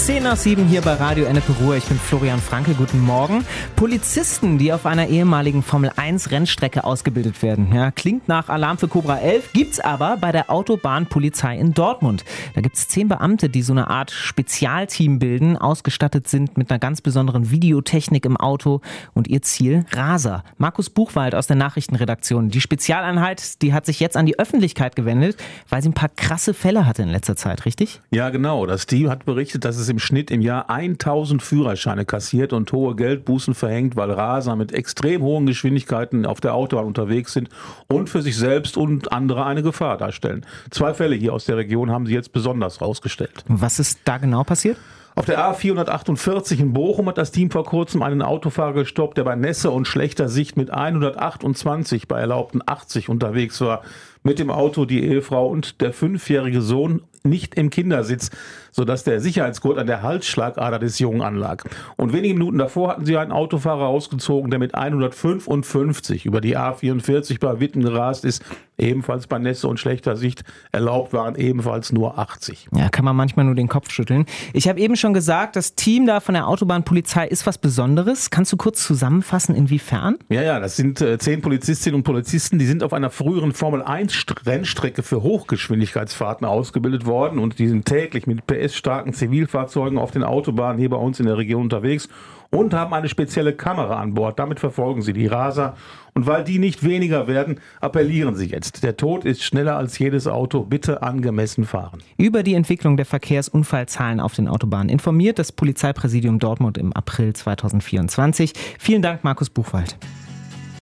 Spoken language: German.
6:10 hier bei Radio Ennepe Ruhr. Ich bin Florian Franke. Guten Morgen. Polizisten, die auf einer ehemaligen Formel-1-Rennstrecke ausgebildet werden. Ja, klingt nach Alarm für Cobra 11, gibt's aber bei der Autobahnpolizei in Dortmund. Da gibt's 10 Beamte, die so eine Art Spezialteam bilden, ausgestattet sind mit einer ganz besonderen Videotechnik im Auto und ihr Ziel Raser. Markus Buchwald aus der Nachrichtenredaktion. Die Spezialeinheit, die hat sich jetzt an die Öffentlichkeit gewendet, weil sie ein paar krasse Fälle hatte in letzter Zeit, richtig? Ja, genau. Das Team hat berichtet, dass es im Schnitt im Jahr 1000 Führerscheine kassiert und hohe Geldbußen verhängt, weil Raser mit extrem hohen Geschwindigkeiten auf der Autobahn unterwegs sind und für sich selbst und andere eine Gefahr darstellen. 2 Fälle hier aus der Region haben sie jetzt besonders rausgestellt. Was ist da genau passiert? Auf der A448 in Bochum hat das Team vor kurzem einen Autofahrer gestoppt, der bei Nässe und schlechter Sicht mit 128 bei erlaubten 80 unterwegs war. Mit dem Auto die Ehefrau und der 5-jährige Sohn nicht im Kindersitz, sodass der Sicherheitsgurt an der Halsschlagader des Jungen anlag. Und wenige Minuten davor hatten sie einen Autofahrer rausgezogen, der mit 155 über die A44 bei Witten gerast ist, ebenfalls bei Nässe und schlechter Sicht. Erlaubt waren ebenfalls nur 80. Ja, kann man manchmal nur den Kopf schütteln. Ich habe eben schon gesagt, das Team da von der Autobahnpolizei ist was Besonderes. Kannst du kurz zusammenfassen, inwiefern? Ja, das sind 10 Polizistinnen und Polizisten, die sind auf einer früheren Formel-1-Rennstrecke für Hochgeschwindigkeitsfahrten ausgebildet worden und die sind täglich mit PS-starken Zivilfahrzeugen auf den Autobahnen hier bei uns in der Region unterwegs und haben eine spezielle Kamera an Bord. Damit verfolgen sie die Raser. Und weil die nicht weniger werden, appellieren sie jetzt. Der Tod ist schneller als jedes Auto. Bitte angemessen fahren. Über die Entwicklung der Verkehrsunfallzahlen auf den Autobahnen informiert das Polizeipräsidium Dortmund im April 2024. Vielen Dank, Markus Buchwald.